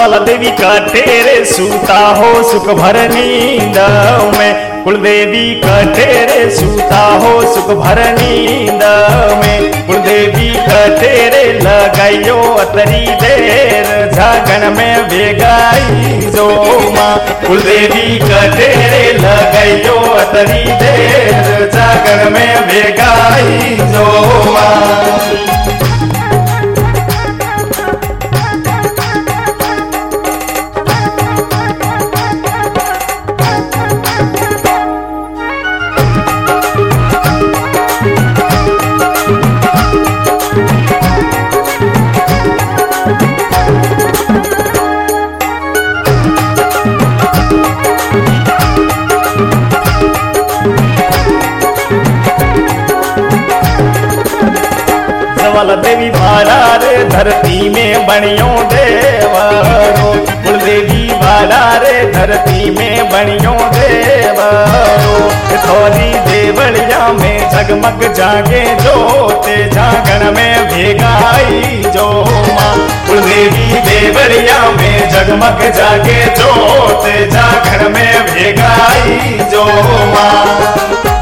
सवाल देवी कटे रे सूता हो सुख भर नींद में। कुलदेवी कटे रे सूता हो सुख भर नींद में। कुलदेवी कटे रे लगाइयो अतरी देर झागन में बेगाई जो माँ। कुलदेवी कटे रे लगाइयो अतरी देर झागन में बेगाई जो माँ। देवी बारा रे धरती में बनियो देवरो। कुलदेवी बारा रे धरती में बनियो देवरो। थोड़ी देवलिया में जगमग जागे जोते झागन में भेगाई जो माँ। कुलदेवी देवलिया में जगमग जागे जोते झागन में भेगाई जो माँ।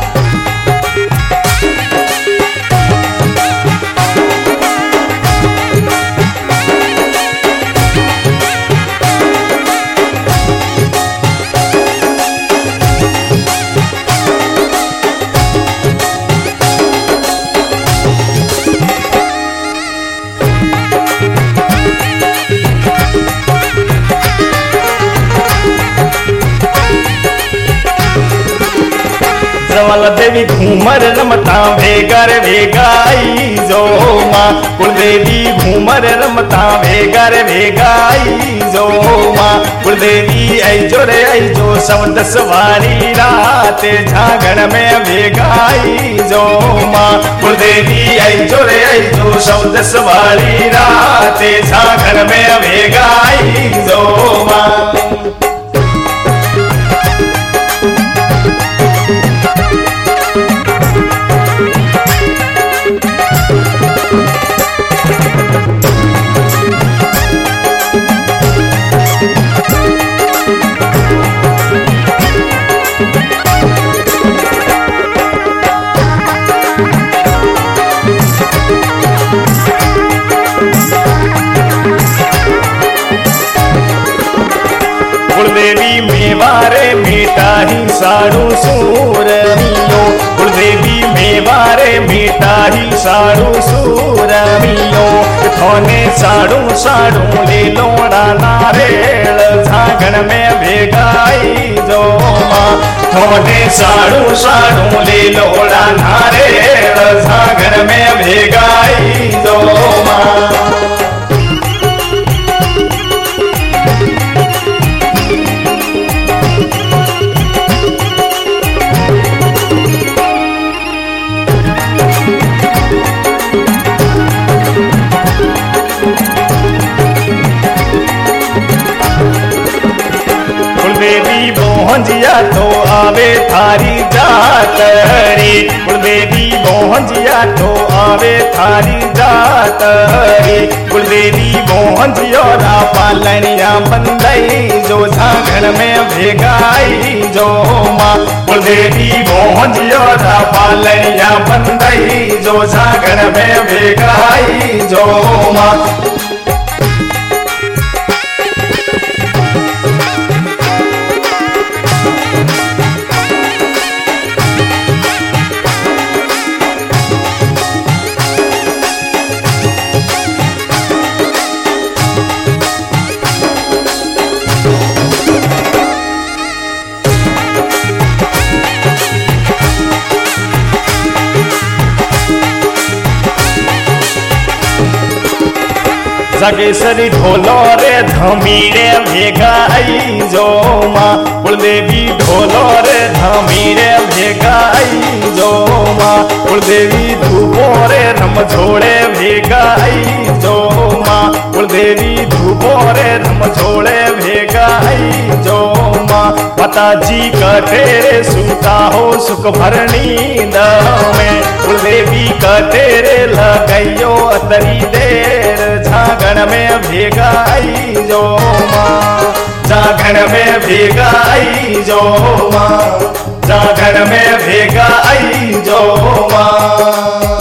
देवी घूमर रमता भेगर भेगाई जो माँ। कुलदेवी घूमर रमता भेगर भेगाई जो माँ। कुलदेवी ऐजो रे ऐजो शब्द सवारी रात झागन में भेगाई जो माँ। कुलदेवी ऐजो रे ऐजो शब्द सवारी रात झागन में भेगाई जो माँ। कुलदेवी मेवारे मीठा ही साड़ू सूरमियो। कुलदेवी मेवारे मीठा ही साड़ू सूरमियो। थोने साड़ू साड़ू ले लोड़ा नारेल झागन में भेगाई जो माँ। थोने साड़ू साड़ू ले लोड़ा नारेल झागन में भेगाई जो माँ। कुलदेवी मोहनजिया तो आवे थारी जात रे। कुलदेवी मोहनजिया तो आवे थारी जात रे। कुलदेवी मोहनजिया पालनिया बंदई जो झागन में भेगाई जो माँ। कुलदेवी मोहनजिया पालनिया बंदई जो झागन में भेगाई जो माँ। जागेश्वरी ढोलो रे धमीरे भेगाई जो माँ। कुलदेवी ढोलो रे धमीरे भेगाई जो माँ। कुलदेवी धूपो रे रमझोड़े भेगाई जो माँ। कुलदेवी धूपो रे रमझोड़े भेगाई जो माँ। माताजी कटे रे सूता हो सुख भर नींद में। कुलदेवी कटे रे लगाइयो अतरी देर झागन में भेगा आई जो माँ, जागण में भेगा आई जो माँ, जागण में भेगा आई जो माँ।